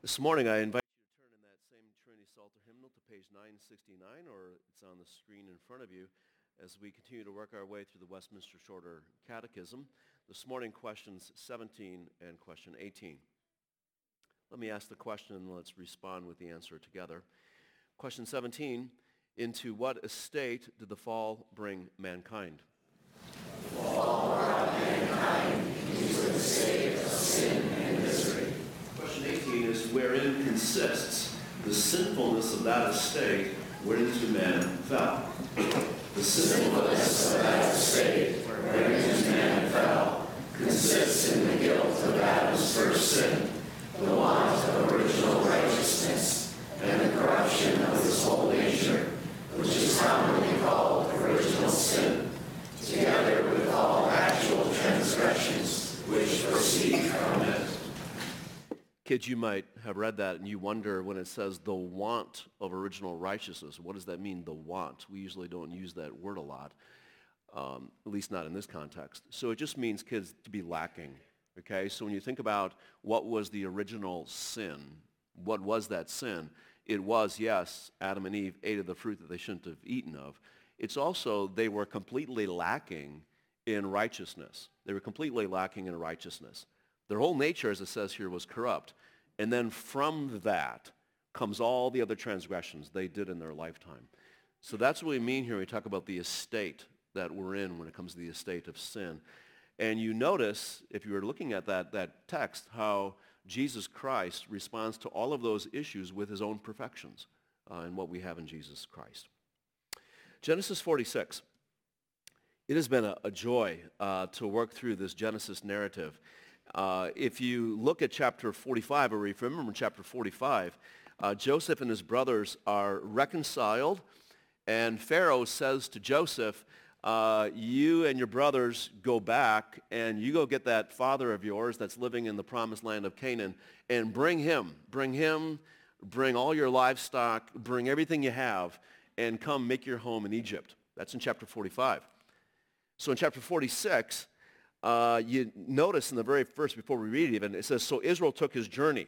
This morning I invite you to turn in that same Trinity Psalter hymnal to page 969, or it's on the screen in front of you, as we continue to work our way through the Westminster Shorter Catechism. This morning, questions 17 and question 18. Let me ask the question and let's respond with the answer together. Question 17, into what estate did the fall bring mankind? The fall brought mankind into a state of sin and misery. Question 18 is, wherein consists the sinfulness of that estate whereinto man fell? The sinfulness of that estate whereinto man fell consists in the guilt of Adam's first sin, the want of original righteousness, and the corruption of his whole nature, which is commonly called original sin, together with all actual transgressions which proceed from it. Kids, you might have read that and you wonder when it says the want of original righteousness, what does that mean, the want? We usually don't use that word a lot, at least not in this context. So it just means, kids, to be lacking, okay? So when you think about what was the original sin, what was that sin? It was, yes, Adam and Eve ate of the fruit that they shouldn't have eaten of. It's also they were completely lacking in righteousness. They were completely lacking in righteousness. Their whole nature, as it says here, was corrupt. And then from that comes all the other transgressions they did in their lifetime. So that's what we mean here when we talk about the estate that we're in when it comes to the estate of sin. And you notice, if you were looking at that text, how Jesus Christ responds to all of those issues with his own perfections and what we have in Jesus Christ. Genesis 46. It has been a joy to work through this Genesis narrative. If you look at chapter 45, or if you remember chapter 45, Joseph and his brothers are reconciled, and Pharaoh says to Joseph, you and your brothers go back, and you go get that father of yours that's living in the promised land of Canaan, and bring him, bring all your livestock, bring everything you have, and come make your home in Egypt. That's in chapter 45. So in chapter 46, you notice in the very first, before we read it even, it says, so Israel took his journey.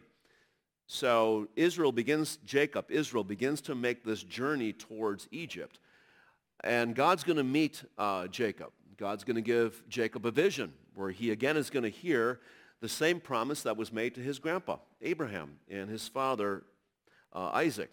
So Israel begins to make this journey towards Egypt. And God's going to meet Jacob. God's going to give Jacob a vision where he again is going to hear the same promise that was made to his grandpa, Abraham, and his father, Isaac.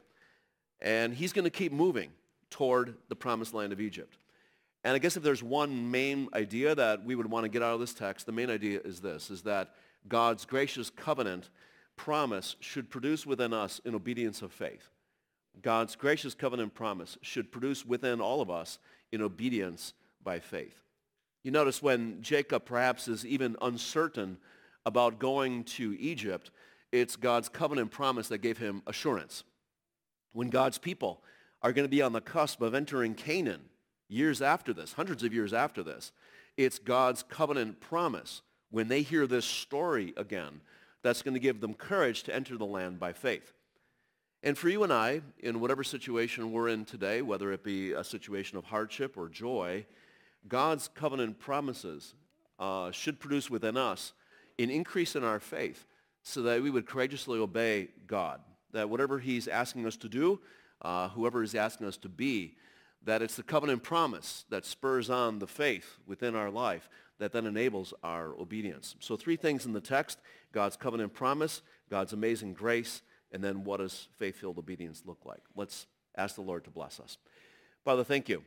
And he's going to keep moving toward the promised land of Egypt. And I guess if there's one main idea that we would want to get out of this text, the main idea is this, is that God's gracious covenant promise should produce within us an obedience of faith. God's gracious covenant promise should produce within all of us in obedience by faith. You notice when Jacob perhaps is even uncertain about going to Egypt, it's God's covenant promise that gave him assurance. When God's people are going to be on the cusp of entering Canaan, years after this, hundreds of years after this, it's God's covenant promise when they hear this story again that's going to give them courage to enter the land by faith. And for you and I, in whatever situation we're in today, whether it be a situation of hardship or joy, God's covenant promises should produce within us an increase in our faith so that we would courageously obey God, that whatever he's asking us to do, whoever he's asking us to be, that it's the covenant promise that spurs on the faith within our life that then enables our obedience. So three things in the text: God's covenant promise, God's amazing grace, and then what does faith-filled obedience look like? Let's ask the Lord to bless us. Father, thank you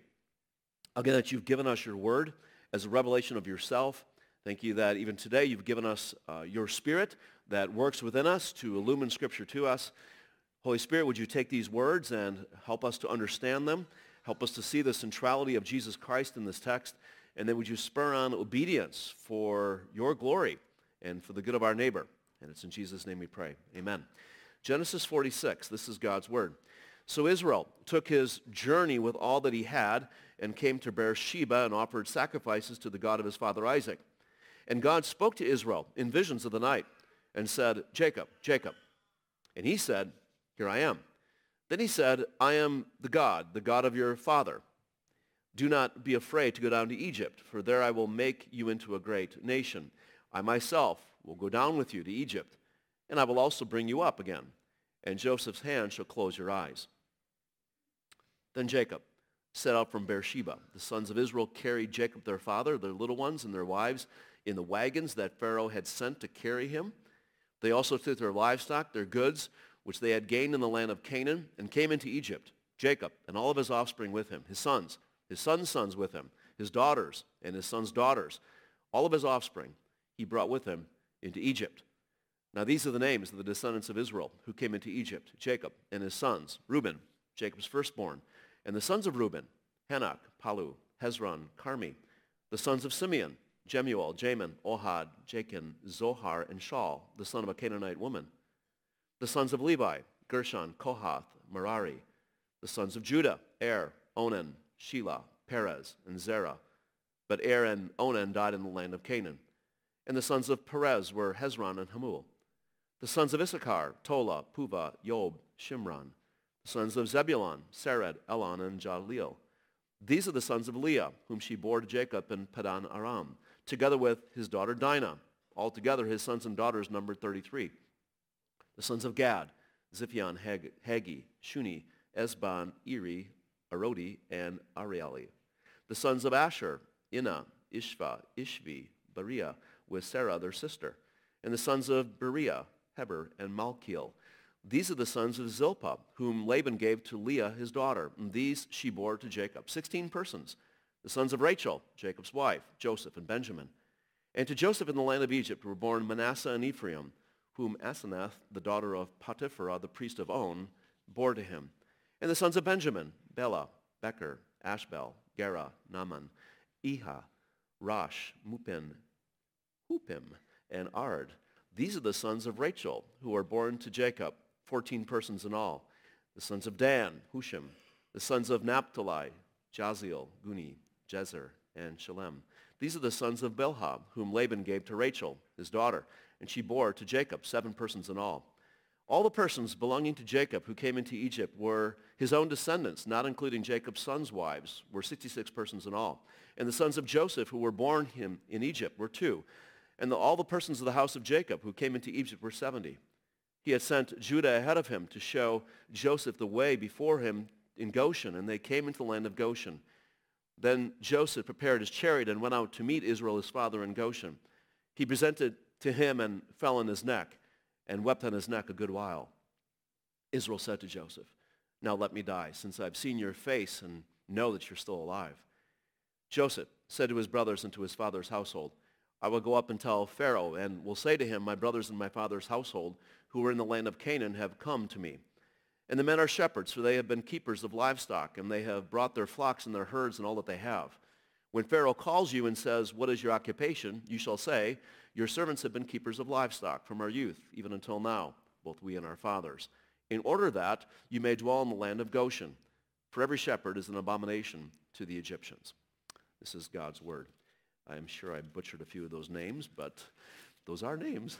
again that you've given us your word as a revelation of yourself. Thank you that even today you've given us your Spirit that works within us to illumine Scripture to us. Holy Spirit, would you take these words and help us to understand them? Help us to see the centrality of Jesus Christ in this text. And then would you spur on obedience for your glory and for the good of our neighbor. And it's in Jesus' name we pray. Amen. Genesis 46, this is God's word. So Israel took his journey with all that he had and came to Beersheba and offered sacrifices to the God of his father Isaac. And God spoke to Israel in visions of the night and said, Jacob, Jacob. And he said, here I am. Then he said, I am the God of your father. Do not be afraid to go down to Egypt, for there I will make you into a great nation. I myself will go down with you to Egypt, and I will also bring you up again, and Joseph's hand shall close your eyes." Then Jacob set out from Beersheba. The sons of Israel carried Jacob their father, their little ones, and their wives in the wagons that Pharaoh had sent to carry him. They also took their livestock, their goods, which they had gained in the land of Canaan, and came into Egypt. Jacob and all of his offspring with him, his sons' sons with him, his daughters and his sons' daughters, all of his offspring he brought with him into Egypt. Now these are the names of the descendants of Israel who came into Egypt: Jacob and his sons, Reuben, Jacob's firstborn, and the sons of Reuben, Hanok, Palu, Hezron, Carmi. The sons of Simeon, Jemuel, Jamin, Ohad, Jachin, Zohar, and Shaul, the son of a Canaanite woman. The sons of Levi, Gershon, Kohath, Merari. The sons of Judah, Er, Onan, Shelah, Perez, and Zerah. But Er and Onan died in the land of Canaan. And the sons of Perez were Hezron and Hamul. The sons of Issachar, Tola, Puvah, Yob, Shimron. The sons of Zebulun, Sered, Elon, and Jaleel. These are the sons of Leah, whom she bore to Jacob in Padan Aram, together with his daughter Dinah. Altogether his sons and daughters numbered 33. The sons of Gad, Ziphion, Hagi, Shuni, Esban, Eri, Arodi, and Arieli. The sons of Asher, Inah, Ishva, Ishvi, Beriah, with Sarah their sister. And the sons of Beriah, Heber, and Malkiel. These are the sons of Zilpah, whom Laban gave to Leah his daughter, and these she bore to Jacob. 16 persons. The sons of Rachel, Jacob's wife, Joseph and Benjamin. And to Joseph in the land of Egypt were born Manasseh and Ephraim, whom Asenath, the daughter of Potipharah, the priest of On, bore to him. And the sons of Benjamin, Bela, Becher, Ashbel, Gera, Naaman, Eha, Rosh, Mupim, Hupim, and Ard. These are the sons of Rachel, who were born to Jacob, 14 persons in all. The sons of Dan, Hushim. The sons of Naphtali, Jaziel, Guni, Jezer, and Shalem. These are the sons of Bilhah, whom Laban gave to Rachel, his daughter, and she bore to Jacob, 7 persons in all. All the persons belonging to Jacob who came into Egypt were his own descendants, not including Jacob's sons' wives, were 66 persons in all. And the sons of Joseph who were born him in Egypt were 2. And all the persons of the house of Jacob who came into Egypt were 70. He had sent Judah ahead of him to show Joseph the way before him in Goshen, and they came into the land of Goshen. Then Joseph prepared his chariot and went out to meet Israel his father in Goshen. He presented to him and fell on his neck and wept on his neck a good while. Israel said to Joseph, "Now let me die, since I've seen your face and know that you're still alive." Joseph said to his brothers and to his father's household, "I will go up and tell Pharaoh, and will say to him, my brothers and my father's household, who are in the land of Canaan, have come to me. And the men are shepherds, for they have been keepers of livestock, and they have brought their flocks and their herds and all that they have. When Pharaoh calls you and says, 'What is your occupation?' you shall say, 'Your servants have been keepers of livestock from our youth, even until now, both we and our fathers, in order that you may dwell in the land of Goshen. For every shepherd is an abomination to the Egyptians.'" This is God's word. I am sure I butchered a few of those names, but those are names.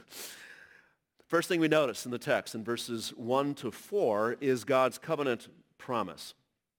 First thing we notice in the text in verses 1 to 4 is God's covenant promise.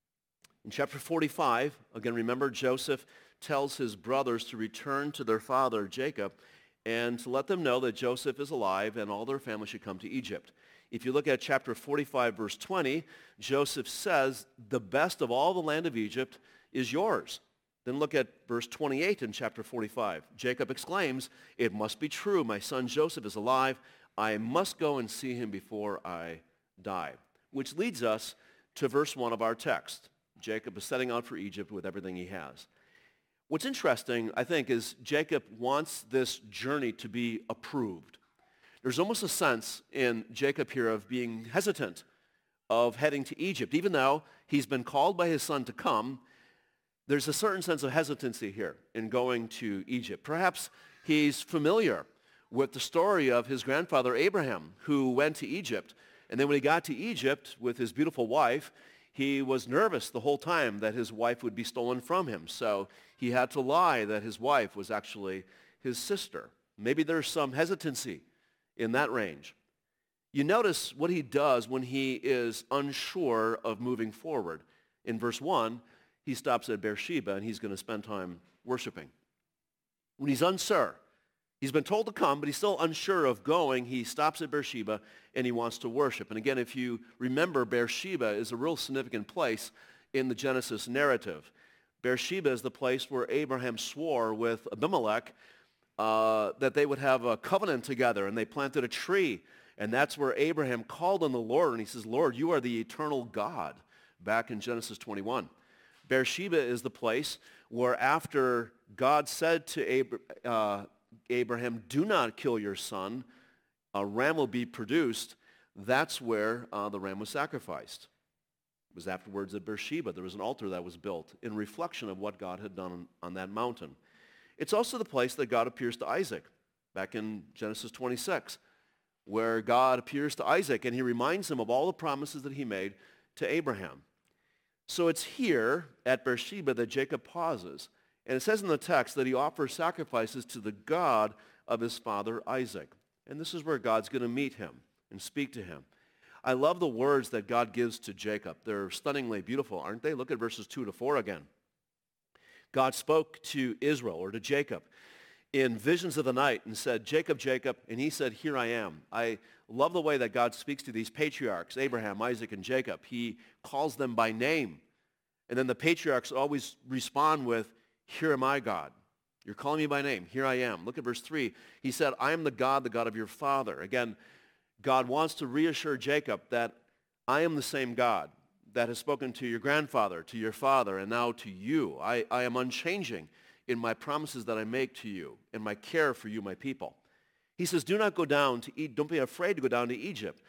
In chapter 45, again, remember, Joseph tells his brothers to return to their father Jacob and to let them know that Joseph is alive and all their family should come to Egypt. If you look at chapter 45, verse 20, Joseph says, "The best of all the land of Egypt is yours." Then look at verse 28 in chapter 45. Jacob exclaims, "It must be true. My son Joseph is alive. I must go and see him before I die." Which leads us to verse 1 of our text. Jacob is setting out for Egypt with everything he has. What's interesting, I think, is Jacob wants this journey to be approved. There's almost a sense in Jacob here of being hesitant of heading to Egypt. Even though he's been called by his son to come, there's a certain sense of hesitancy here in going to Egypt. Perhaps he's familiar with the story of his grandfather Abraham, who went to Egypt. And then when he got to Egypt with his beautiful wife, he was nervous the whole time that his wife would be stolen from him. So he had to lie that his wife was actually his sister. Maybe there's some hesitancy in that range. You notice what he does when he is unsure of moving forward. In verse 1, he stops at Beersheba and he's going to spend time worshiping. When he's unsure, He's been told to come, but he's still unsure of going. He stops at Beersheba, and he wants to worship. And again, if you remember, Beersheba is a real significant place in the Genesis narrative. Beersheba is the place where Abraham swore with Abimelech that they would have a covenant together, and they planted a tree. And that's where Abraham called on the Lord, and he says, Lord, you are the eternal God, back in Genesis 21. Beersheba is the place where after God said to Abraham, do not kill your son, a ram will be produced, that's where the ram was sacrificed. It was afterwards at Beersheba. There was an altar that was built in reflection of what God had done on that mountain. It's also the place that God appears to Isaac, back in Genesis 26, where God appears to Isaac and he reminds him of all the promises that he made to Abraham. So it's here at Beersheba that Jacob pauses. And it says in the text that he offers sacrifices to the God of his father Isaac. And this is where God's going to meet him and speak to him. I love the words that God gives to Jacob. They're stunningly beautiful, aren't they? Look at verses 2 to 4 again. God spoke to Israel, or to Jacob, in visions of the night and said, Jacob, Jacob, and he said, here I am. I love the way that God speaks to these patriarchs, Abraham, Isaac, and Jacob. He calls them by name. And then the patriarchs always respond with, here am I, God. You're calling me by name. Here I am. Look at verse 3. He said, I am the God of your father. Again, God wants to reassure Jacob that I am the same God that has spoken to your grandfather, to your father, and now to you. I am unchanging in my promises that I make to you and my care for you, my people. He says, do not go down to Egypt. Don't be afraid to go down to Egypt,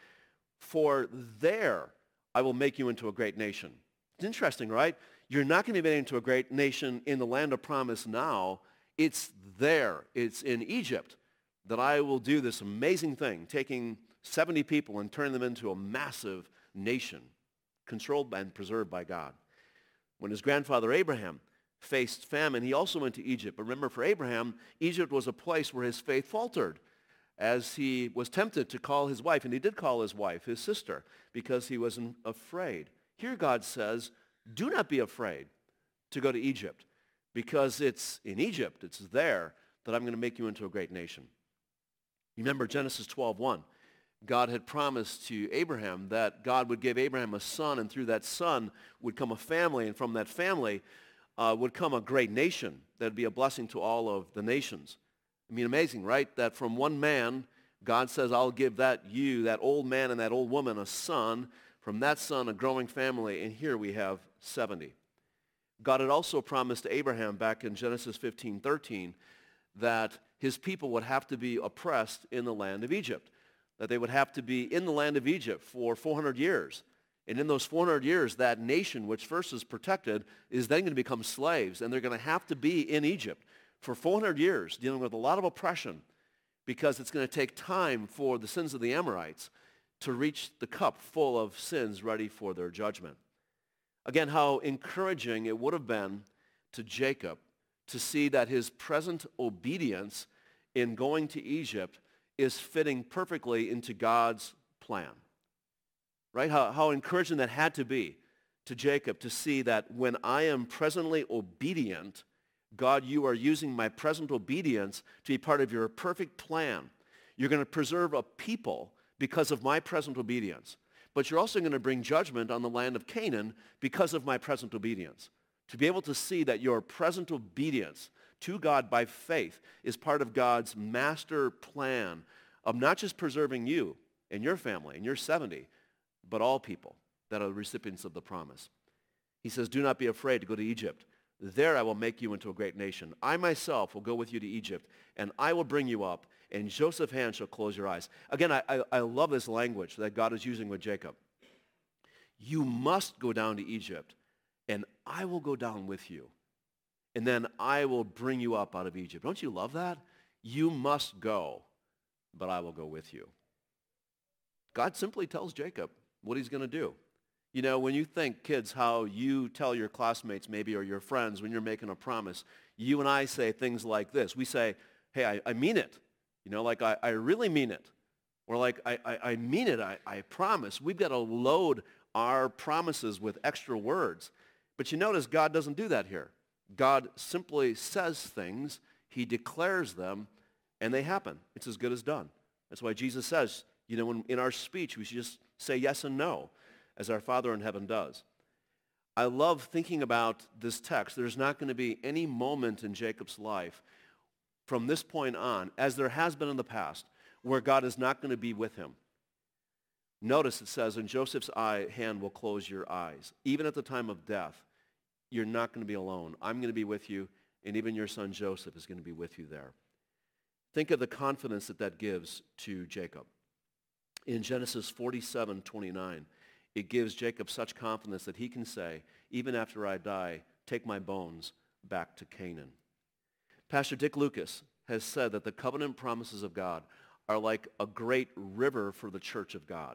for there I will make you into a great nation. It's interesting, right? You're not going to be made into a great nation in the land of promise now. It's there. It's in Egypt that I will do this amazing thing, taking 70 people and turning them into a massive nation, controlled and preserved by God. When his grandfather Abraham faced famine, he also went to Egypt. But remember, for Abraham, Egypt was a place where his faith faltered as he was tempted to call his wife, and he did call his wife, his sister, because he wasn't afraid. Here God says, do not be afraid to go to Egypt, because it's in Egypt, it's there that I'm going to make you into a great nation. Remember Genesis 12:1. God had promised to Abraham that God would give Abraham a son, and through that son would come a family, and from that family would come a great nation that would be a blessing to all of the nations. I mean, amazing, right? That from one man, God says, I'll give that old man and that old woman, a son. From that son, a growing family, and here we have 70. God had also promised to Abraham back in Genesis 15:13 that his people would have to be oppressed in the land of Egypt, that they would have to be in the land of Egypt for 400 years. And in those 400 years, that nation, which first is protected, is then going to become slaves, and they're going to have to be in Egypt for 400 years, dealing with a lot of oppression, because it's going to take time for the sins of the Amorites to reach the cup full of sins ready for their judgment. Again, how encouraging it would have been to Jacob to see that his present obedience in going to Egypt is fitting perfectly into God's plan. Right? How encouraging that had to be to Jacob to see that when I am presently obedient, God, you are using my present obedience to be part of your perfect plan. You're going to preserve a people because of my present obedience. But you're also going to bring judgment on the land of Canaan because of my present obedience. To be able to see that your present obedience to God by faith is part of God's master plan of not just preserving you and your family and your 70, but all people that are the recipients of the promise. He says, do not be afraid to go to Egypt. There I will make you into a great nation. I myself will go with you to Egypt, and I will bring you up, and Joseph's hand shall close your eyes. Again, I love this language that God is using with Jacob. You must go down to Egypt, and I will go down with you. And then I will bring you up out of Egypt. Don't you love that? You must go, but I will go with you. God simply tells Jacob what he's going to do. You know, when you think, kids, how you tell your classmates maybe or your friends when you're making a promise, you and I say things like this. We say, hey, I mean it. You know, like I really mean it. Or like I mean it, I promise. We've got to load our promises with extra words. But you notice God doesn't do that here. God simply says things, he declares them, And they happen. It's as good as done. That's why Jesus says, in our speech, we should just say yes and no, as our Father in heaven does. I love thinking about this text. There's not going to be any moment in Jacob's life from this point on, as there has been in the past, where God is not going to be with him. Notice it says, "In Joseph's hand will close your eyes." Even at the time of death, you're not going to be alone. I'm going to be with you, and even your son Joseph is going to be with you there. Think of the confidence that gives to Jacob. In Genesis 47:29, it gives Jacob such confidence that he can say, "Even after I die, take my bones back to Canaan." Pastor Dick Lucas has said that the covenant promises of God are like a great river for the church of God.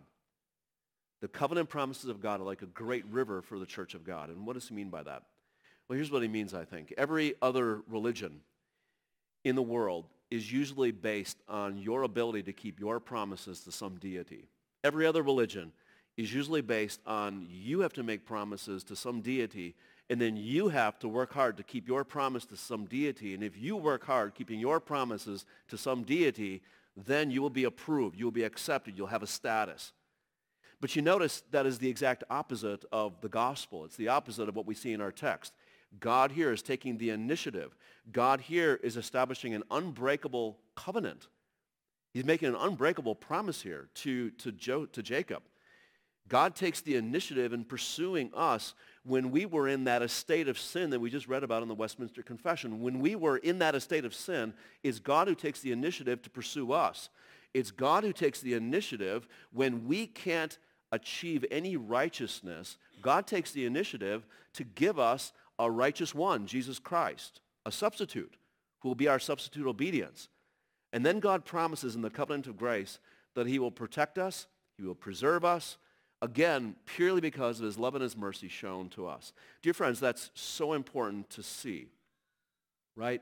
The covenant promises of God are like a great river for the church of God. And what does he mean by that? Well, here's what he means, I think. Every other religion in the world is usually based on your ability to keep your promises to some deity. Every other religion is usually based on you have to make promises to some deity, and then you have to work hard to keep your promise to some deity. And if you work hard keeping your promises to some deity, then you will be approved, you will be accepted, you'll have a status. But you notice that is the exact opposite of the gospel. It's the opposite of what we see in our text. God here is taking the initiative. God here is establishing an unbreakable covenant. He's making an unbreakable promise here to Jacob. God takes the initiative in pursuing us when we were in that estate of sin that we just read about in the Westminster Confession. When we were in that estate of sin, it's God who takes the initiative to pursue us. It's God who takes the initiative when we can't achieve any righteousness. God takes the initiative to give us a righteous one, Jesus Christ, a substitute who will be our substitute obedience. And then God promises in the covenant of grace that he will protect us, he will preserve us, again, purely because of his love and his mercy shown to us. Dear friends, that's so important to see, right?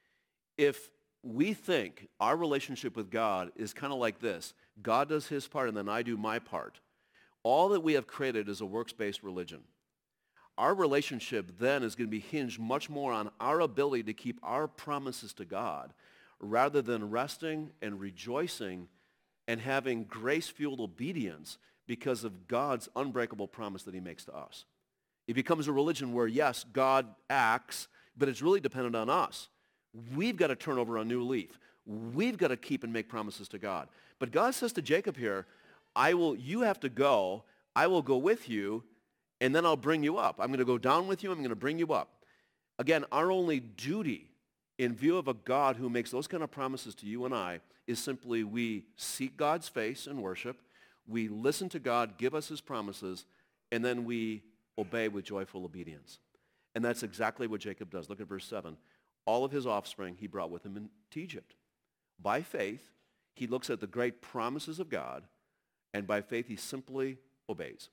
If we think our relationship with God is kind of like this, God does his part and then I do my part, all that we have created is a works-based religion. Our relationship then is going to be hinged much more on our ability to keep our promises to God rather than resting and rejoicing and having grace-fueled obedience because of God's unbreakable promise that he makes to us. It becomes a religion where, yes, God acts, but it's really dependent on us. We've got to turn over a new leaf. We've got to keep and make promises to God. But God says to Jacob here, you have to go, I will go with you, and then I'll bring you up. I'm going to go down with you, I'm going to bring you up. Again, our only duty in view of a God who makes those kind of promises to you and I is simply we seek God's face in worship, we listen to God give us his promises, and then we obey with joyful obedience. And that's exactly what Jacob does. Look at verse 7. All of his offspring he brought with him into Egypt. By faith, he looks at the great promises of God, and by faith he simply obeys.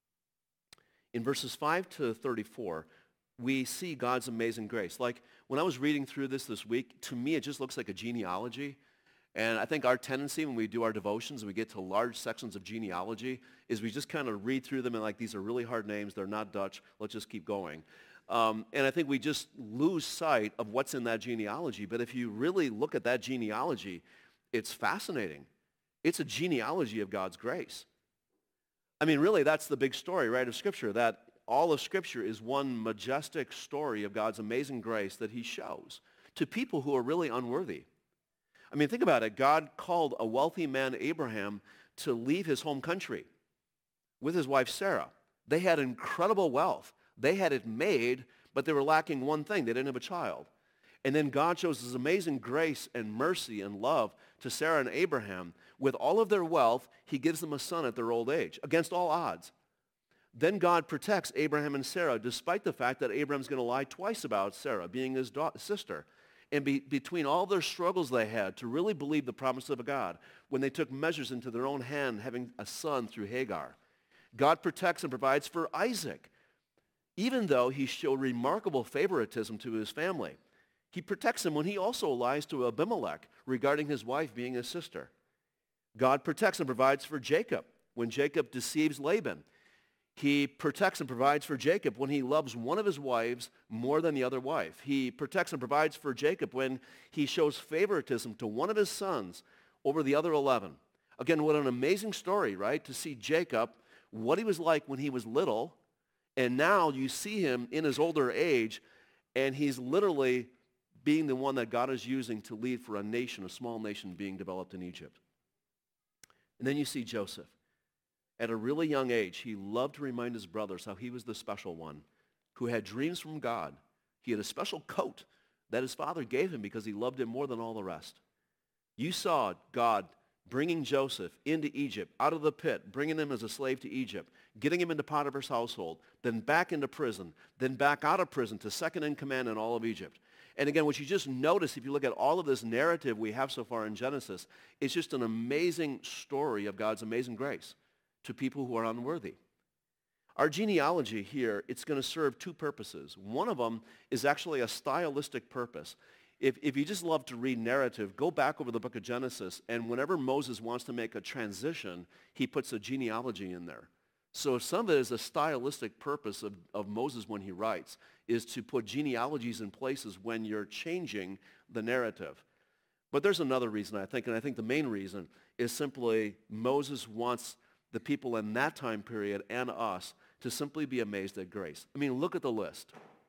In verses 5 to 34, we see God's amazing grace. Like when I was reading through this week, to me it just looks like a genealogy. And I think our tendency when we do our devotions and we get to large sections of genealogy is we just kind of read through them and like, these are really hard names, they're not Dutch, let's just keep going. And I think we just lose sight of what's in that genealogy. But if you really look at that genealogy, it's fascinating. It's a genealogy of God's grace. I mean, really, that's the big story, right, of Scripture, that all of Scripture is one majestic story of God's amazing grace that he shows to people who are really unworthy. I mean, think about it. God called a wealthy man, Abraham, to leave his home country with his wife, Sarah. They had incredible wealth. They had it made, but they were lacking one thing. They didn't have a child. And then God shows his amazing grace and mercy and love to Sarah and Abraham. With all of their wealth, he gives them a son at their old age, against all odds. Then God protects Abraham and Sarah, despite the fact that Abraham's going to lie twice about Sarah being his sister. And between all their struggles they had to really believe the promise of God, when they took measures into their own hand, having a son through Hagar, God protects and provides for Isaac, even though he showed remarkable favoritism to his family. He protects him when he also lies to Abimelech regarding his wife being his sister. God protects and provides for Jacob when Jacob deceives Laban. He protects and provides for Jacob when he loves one of his wives more than the other wife. He protects and provides for Jacob when he shows favoritism to one of his sons over the other 11. Again, what an amazing story, right? To see Jacob, what he was like when he was little, and now you see him in his older age, and he's literally being the one that God is using to lead for a nation, a small nation being developed in Egypt. And then you see Joseph. At a really young age, he loved to remind his brothers how he was the special one who had dreams from God. He had a special coat that his father gave him because he loved him more than all the rest. You saw God bringing Joseph into Egypt, out of the pit, bringing him as a slave to Egypt, getting him into Potiphar's household, then back into prison, then back out of prison to second in command in all of Egypt. And again, what you just notice, if you look at all of this narrative we have so far in Genesis, it's just an amazing story of God's amazing grace to people who are unworthy. Our genealogy here, it's going to serve two purposes. One of them is actually a stylistic purpose. If you just love to read narrative, go back over the book of Genesis, and whenever Moses wants to make a transition, he puts a genealogy in there. So some of it is a stylistic purpose of Moses when he writes, is to put genealogies in places when you're changing the narrative. But there's another reason, I think, and I think the main reason is simply Moses wants the people in that time period and us to simply be amazed at grace. I mean, look at the list.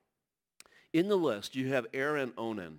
In the list, you have Er and Onan.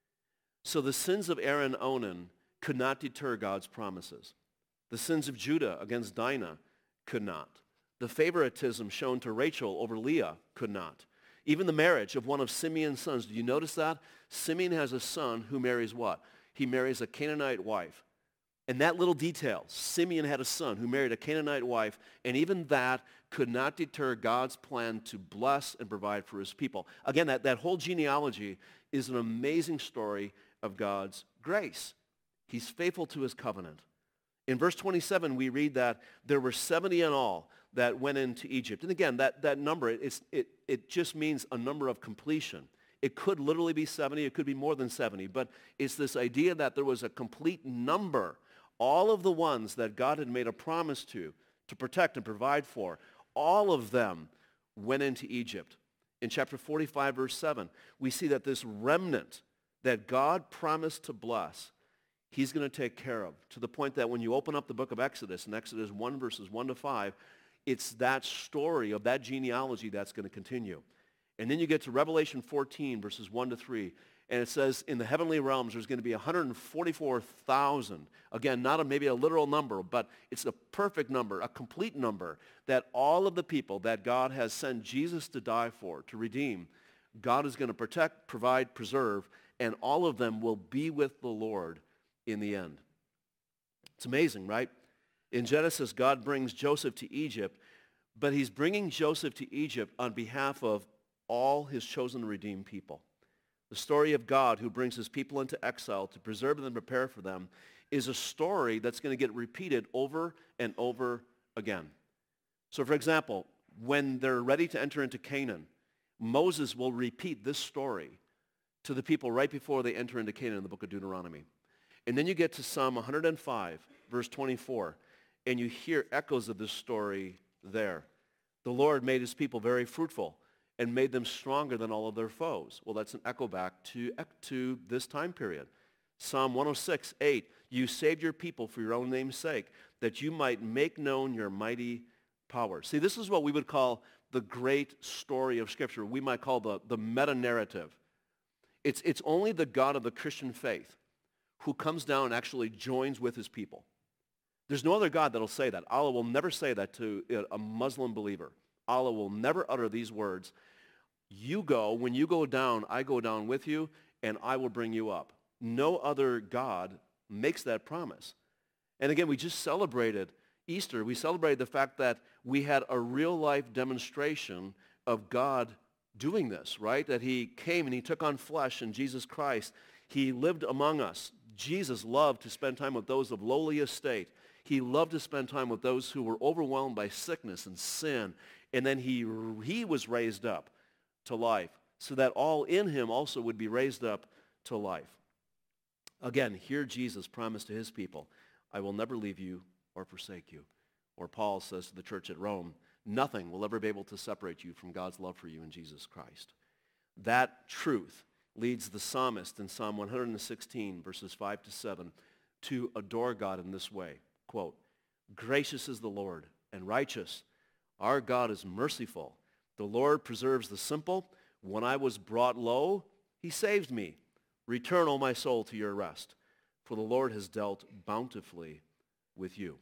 So the sins of Er and Onan could not deter God's promises. The sins of Judah against Dinah could not. The favoritism shown to Rachel over Leah could not. Even the marriage of one of Simeon's sons. Do you notice that? Simeon has a son who marries what? He marries a Canaanite wife. And that little detail, Simeon had a son who married a Canaanite wife, and even that could not deter God's plan to bless and provide for his people. Again, that whole genealogy is an amazing story of God's grace. He's faithful to his covenant. In verse 27, we read that there were 70 in all that went into Egypt. And again, that number, it just means a number of completion. It could literally be 70. It could be more than 70. But it's this idea that there was a complete number. All of the ones that God had made a promise to protect and provide for, all of them went into Egypt. In chapter 45, verse 7, we see that this remnant that God promised to bless, he's going to take care of, to the point that when you open up the book of Exodus, in Exodus 1, verses 1 to 5, it's that story of that genealogy that's going to continue. And then you get to Revelation 14, verses 1 to 3, and it says in the heavenly realms there's going to be 144,000. Again, not maybe a literal number, but it's a perfect number, a complete number, that all of the people that God has sent Jesus to die for, to redeem, God is going to protect, provide, preserve, and all of them will be with the Lord in the end. It's amazing, right? In Genesis, God brings Joseph to Egypt, but he's bringing Joseph to Egypt on behalf of all his chosen and redeemed people. The story of God who brings his people into exile to preserve them and prepare for them is a story that's going to get repeated over and over again. So for example, when they're ready to enter into Canaan, Moses will repeat this story to the people right before they enter into Canaan in the book of Deuteronomy. And then you get to Psalm 105, verse 24, and you hear echoes of this story there. The Lord made his people very fruitful and made them stronger than all of their foes. Well, that's an echo back to this time period. Psalm 106, 8, you saved your people for your own name's sake, that you might make known your mighty power. See, this is what we would call the great story of Scripture. We might call the meta-narrative. It's only the God of the Christian faith who comes down and actually joins with his people. There's no other God that'll say that. Allah will never say that to a Muslim believer. Allah will never utter these words. You go, when you go down, I go down with you, and I will bring you up. No other God makes that promise. And again, we just celebrated Easter. We celebrated the fact that we had a real-life demonstration of God doing this, right? That he came and he took on flesh in Jesus Christ. He lived among us. Jesus loved to spend time with those of lowly estate. He loved to spend time with those who were overwhelmed by sickness and sin. And then he was raised up to life so that all in him also would be raised up to life. Again, here Jesus promised to his people, I will never leave you or forsake you. Or Paul says to the church at Rome, Nothing will ever be able to separate you from God's love for you in Jesus Christ. That truth leads the psalmist in Psalm 116, verses 5 to 7, to adore God in this way. Quote, "Gracious is the Lord and righteous. Our God is merciful. The Lord preserves the simple. When I was brought low, he saved me. Return, O my soul, to your rest, for the Lord has dealt bountifully with you."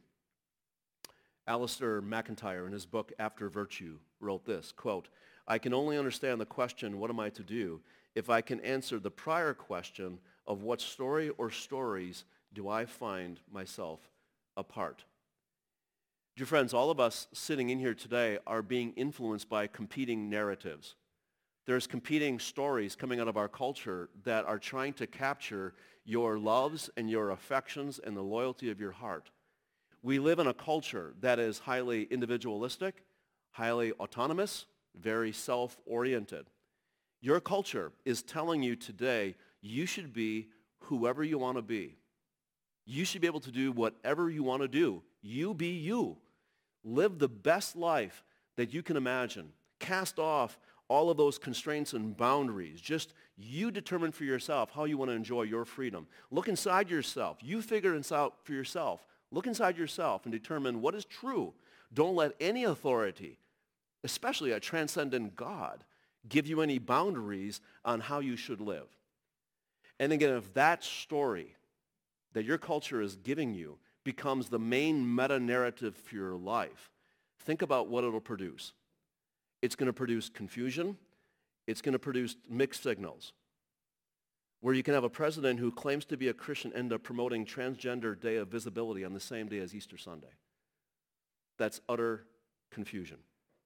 Alistair McIntyre, in his book After Virtue, wrote this, quote, "I can only understand the question, what am I to do, if I can answer the prior question of what story or stories do I find myself a part?" Dear friends, all of us sitting in here today are being influenced by competing narratives. There's competing stories coming out of our culture that are trying to capture your loves and your affections and the loyalty of your heart. We live in a culture that is highly individualistic, highly autonomous, very self-oriented. Your culture is telling you today you should be whoever you want to be. You should be able to do whatever you want to do. You be you. Live the best life that you can imagine. Cast off all of those constraints and boundaries. Just you determine for yourself how you want to enjoy your freedom. Look inside yourself. You figure this out for yourself. Look inside yourself and determine what is true. Don't let any authority, especially a transcendent God, give you any boundaries on how you should live. And again, if that story that your culture is giving you becomes the main meta-narrative for your life, think about what it'll produce. It's going to produce confusion. It's going to produce mixed signals, where you can have a president who claims to be a Christian end up promoting Transgender Day of Visibility on the same day as Easter Sunday. That's utter confusion.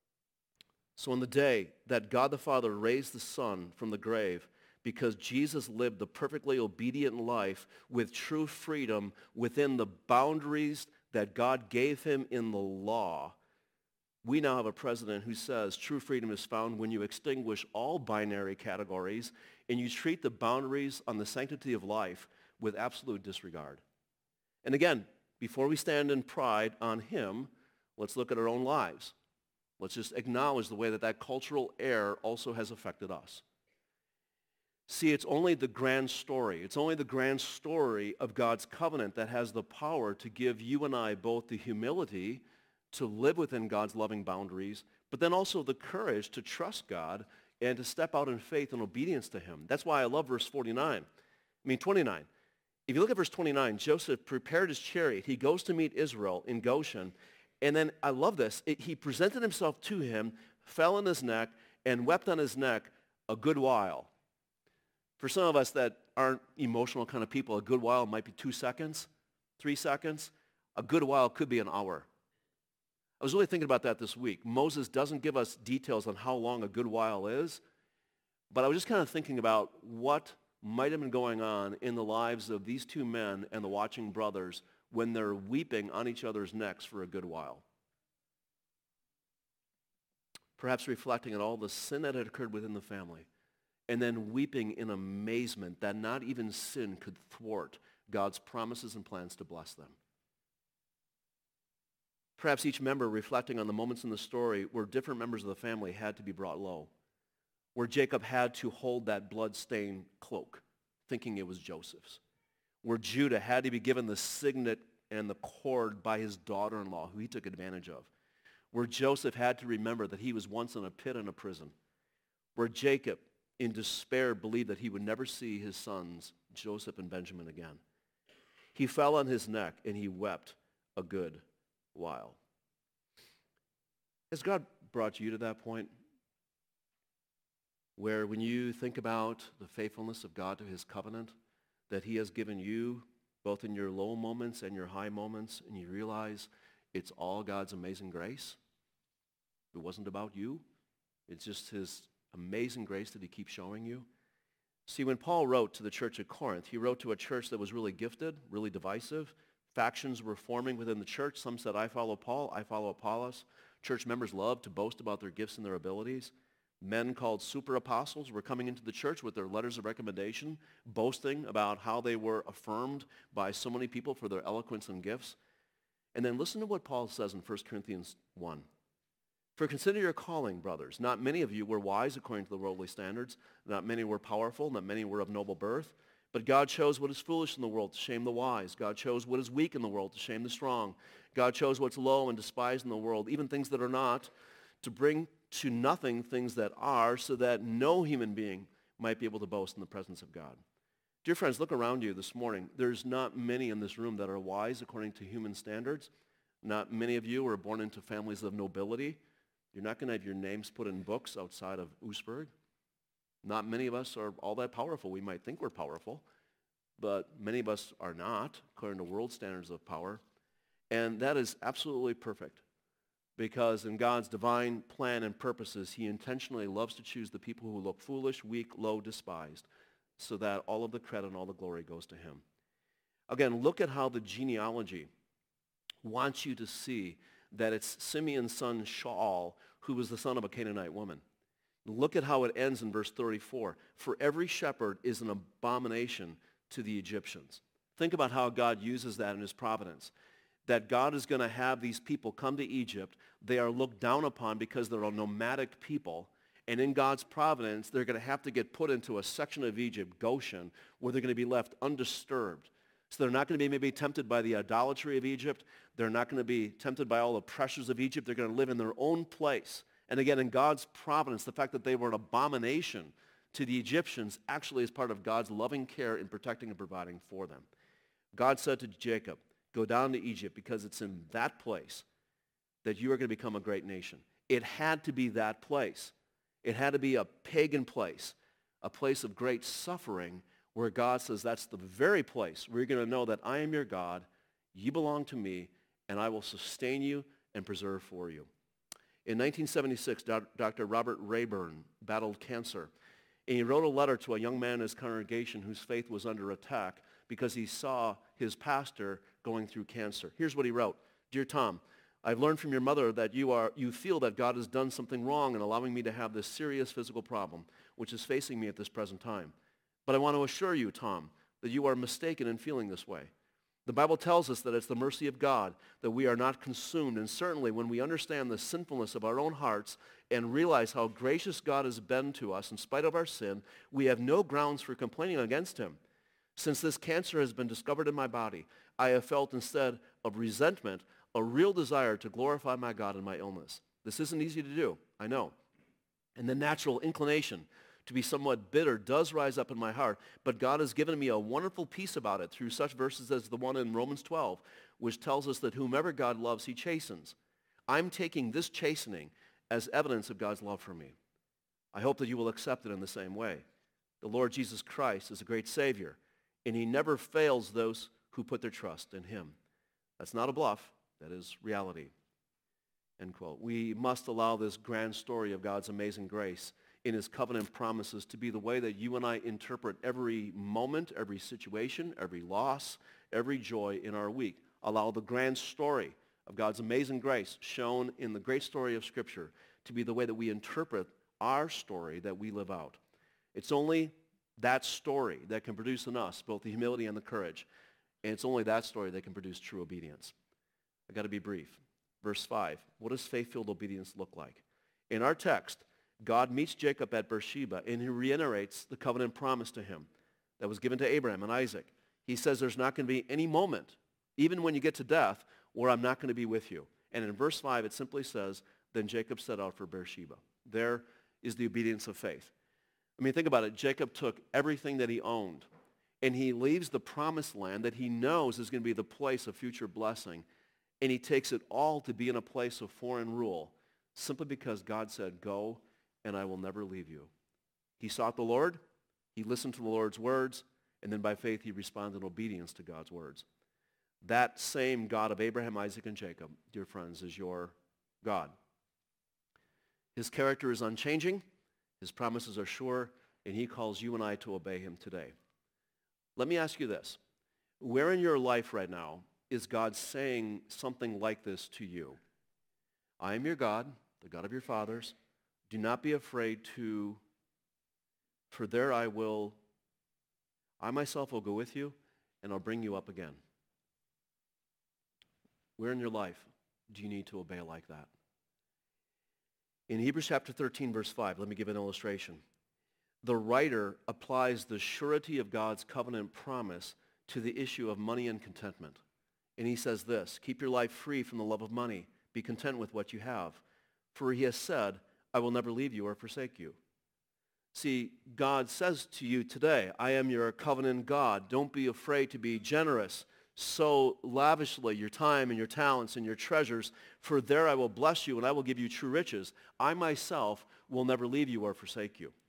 So on the day that God the Father raised the Son from the grave, because Jesus lived the perfectly obedient life with true freedom within the boundaries that God gave him in the law, we now have a president who says true freedom is found when you extinguish all binary categories and you treat the boundaries on the sanctity of life with absolute disregard. And again, before we stand in pride on him, let's look at our own lives. Let's just acknowledge the way that that cultural error also has affected us. See, it's only the grand story. It's only the grand story of God's covenant that has the power to give you and I both the humility to live within God's loving boundaries, but then also the courage to trust God and to step out in faith and obedience to him. That's why I love verse 29. 29. If you look at verse 29, Joseph prepared his chariot. He goes to meet Israel in Goshen. And then, I love this, he presented himself to him, fell on his neck, and wept on his neck a good while. For some of us that aren't emotional kind of people, a good while might be 2 seconds, 3 seconds. A good while could be an hour. I was really thinking about that this week. Moses doesn't give us details on how long a good while is, but I was just kind of thinking about what might have been going on in the lives of these two men and the watching brothers when they're weeping on each other's necks for a good while. Perhaps reflecting on all the sin that had occurred within the family, and then weeping in amazement that not even sin could thwart God's promises and plans to bless them. Perhaps each member reflecting on the moments in the story where different members of the family had to be brought low, where Jacob had to hold that blood-stained cloak, thinking it was Joseph's, where Judah had to be given the signet and the cord by his daughter-in-law, who he took advantage of, where Joseph had to remember that he was once in a pit and a prison, where Jacob, in despair, believed that he would never see his sons, Joseph and Benjamin, again. He fell on his neck and he wept a good while. Has God brought you to that point where when you think about the faithfulness of God to his covenant that he has given you, both in your low moments and your high moments, and you realize it's all God's amazing grace? It wasn't about you. It's just his amazing grace that he keeps showing you. See, when Paul wrote to the church at Corinth, he wrote to a church that was really gifted, really divisive. Factions were forming within the church. Some said, I follow Paul, I follow Apollos. Church members loved to boast about their gifts and their abilities. Men called super apostles were coming into the church with their letters of recommendation, boasting about how they were affirmed by so many people for their eloquence and gifts. And then listen to what Paul says in 1 Corinthians 1. For consider your calling, brothers. Not many of you were wise according to the worldly standards. Not many were powerful. Not many were of noble birth. But God chose what is foolish in the world to shame the wise. God chose what is weak in the world to shame the strong. God chose what's low and despised in the world, even things that are not, to bring to nothing things that are, so that no human being might be able to boast in the presence of God. Dear friends, look around you this morning. There's not many in this room that are wise according to human standards. Not many of you were born into families of nobility. You're not going to have your names put in books outside of Oostburg. Not many of us are all that powerful. We might think we're powerful, but many of us are not, according to world standards of power. And that is absolutely perfect, because in God's divine plan and purposes, he intentionally loves to choose the people who look foolish, weak, low, despised, so that all of the credit and all the glory goes to him. Again, look at how the genealogy wants you to see that it's Simeon's son Shaul, who was the son of a Canaanite woman. Look at how it ends in verse 34. For every shepherd is an abomination to the Egyptians. Think about how God uses that in his providence. That God is going to have these people come to Egypt. They are looked down upon because they're a nomadic people. And in God's providence, they're going to have to get put into a section of Egypt, Goshen, where they're going to be left undisturbed. So they're not going to be maybe tempted by the idolatry of Egypt. They're not going to be tempted by all the pressures of Egypt. They're going to live in their own place. And again, in God's providence, the fact that they were an abomination to the Egyptians actually is part of God's loving care in protecting and providing for them. God said to Jacob, go down to Egypt because it's in that place that you are going to become a great nation. It had to be that place. It had to be a pagan place, a place of great suffering where God says that's the very place where you're going to know that I am your God, you belong to me, and I will sustain you and preserve for you. In 1976, Dr. Robert Rayburn battled cancer, and he wrote a letter to a young man in his congregation whose faith was under attack because he saw his pastor going through cancer. Here's what he wrote. Dear Tom, I've learned from your mother that you feel that God has done something wrong in allowing me to have this serious physical problem, which is facing me at this present time. But I want to assure you, Tom, that you are mistaken in feeling this way. The Bible tells us that it's the mercy of God that we are not consumed, and certainly when we understand the sinfulness of our own hearts and realize how gracious God has been to us in spite of our sin, we have no grounds for complaining against him. Since this cancer has been discovered in my body, I have felt instead of resentment a real desire to glorify my God in my illness. This isn't easy to do, I know. And the natural inclination to be somewhat bitter does rise up in my heart, but God has given me a wonderful peace about it through such verses as the one in Romans 12, which tells us that whomever God loves, he chastens. I'm taking this chastening as evidence of God's love for me. I hope that you will accept it in the same way. The Lord Jesus Christ is a great Savior, and he never fails those who put their trust in him. That's not a bluff. That is reality. End quote. We must allow this grand story of God's amazing grace in his covenant promises to be the way that you and I interpret every moment, every situation, every loss, every joy in our week. Allow the grand story of God's amazing grace shown in the great story of Scripture to be the way that we interpret our story that we live out. It's only that story that can produce in us both the humility and the courage. And it's only that story that can produce true obedience. I've got to be brief. Verse 5, what does faith-filled obedience look like? In our text, God meets Jacob at Beersheba, and he reiterates the covenant promise to him that was given to Abraham and Isaac. He says there's not going to be any moment, even when you get to death, where I'm not going to be with you. And in verse 5, it simply says, then Jacob set out for Beersheba. There is the obedience of faith. I mean, think about it. Jacob took everything that he owned, and he leaves the promised land that he knows is going to be the place of future blessing, and he takes it all to be in a place of foreign rule, simply because God said, go, and I will never leave you. He sought the Lord, he listened to the Lord's words, and then by faith he responded in obedience to God's words. That same God of Abraham, Isaac, and Jacob, dear friends, is your God. His character is unchanging, his promises are sure, and he calls you and I to obey him today. Let me ask you this. Where in your life right now is God saying something like this to you? I am your God, the God of your fathers. Do not be afraid for there I myself will go with you, and I'll bring you up again. Where in your life do you need to obey like that? In Hebrews chapter 13, verse 5, let me give an illustration. The writer applies the surety of God's covenant promise to the issue of money and contentment. And he says this, keep your life free from the love of money. Be content with what you have. For he has said, I will never leave you or forsake you. See, God says to you today, I am your covenant God. Don't be afraid to be generous. Sow lavishly your time and your talents and your treasures, for there I will bless you and I will give you true riches. I myself will never leave you or forsake you.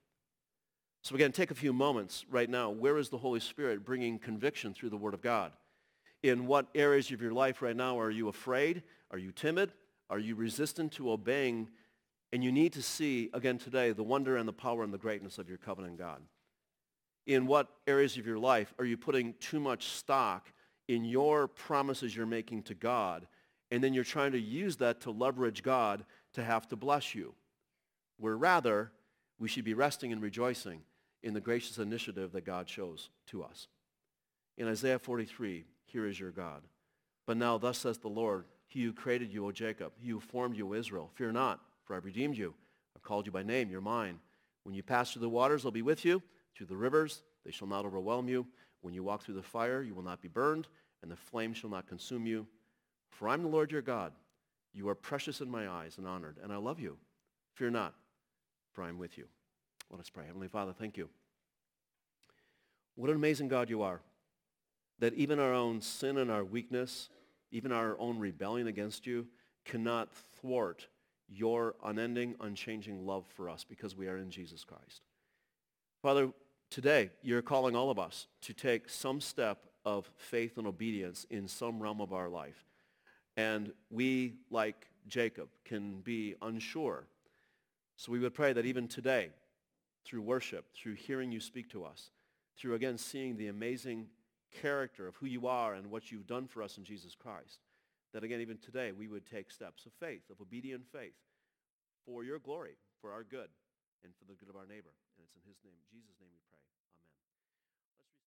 So again, take a few moments right now. Where is the Holy Spirit bringing conviction through the Word of God? In what areas of your life right now are you afraid? Are you timid? Are you resistant to obeying? And you need to see, again today, the wonder and the power and the greatness of your covenant God. In what areas of your life are you putting too much stock in your promises you're making to God, and then you're trying to use that to leverage God to have to bless you? Where rather, we should be resting and rejoicing in the gracious initiative that God shows to us. In Isaiah 43, here is your God. But now thus says the Lord, he who created you, O Jacob, he who formed you, O Israel, fear not, for I've redeemed you. I've called you by name, you're mine. When you pass through the waters, I'll be with you. Through the rivers, they shall not overwhelm you. When you walk through the fire, you will not be burned, and the flame shall not consume you. For I'm the Lord your God. You are precious in my eyes and honored, and I love you. Fear not, for I am with you. Let us pray. Heavenly Father, thank you. What an amazing God you are, that even our own sin and our weakness, even our own rebellion against you, cannot thwart your unending, unchanging love for us because we are in Jesus Christ. Father, today you're calling all of us to take some step of faith and obedience in some realm of our life. And we, like Jacob, can be unsure. So we would pray that even today, through worship, through hearing you speak to us, through, again, seeing the amazing character of who you are and what you've done for us in Jesus Christ, that, again, even today, we would take steps of faith, of obedient faith, for your glory, for our good, and for the good of our neighbor. And it's in his name, Jesus' name we pray. Amen.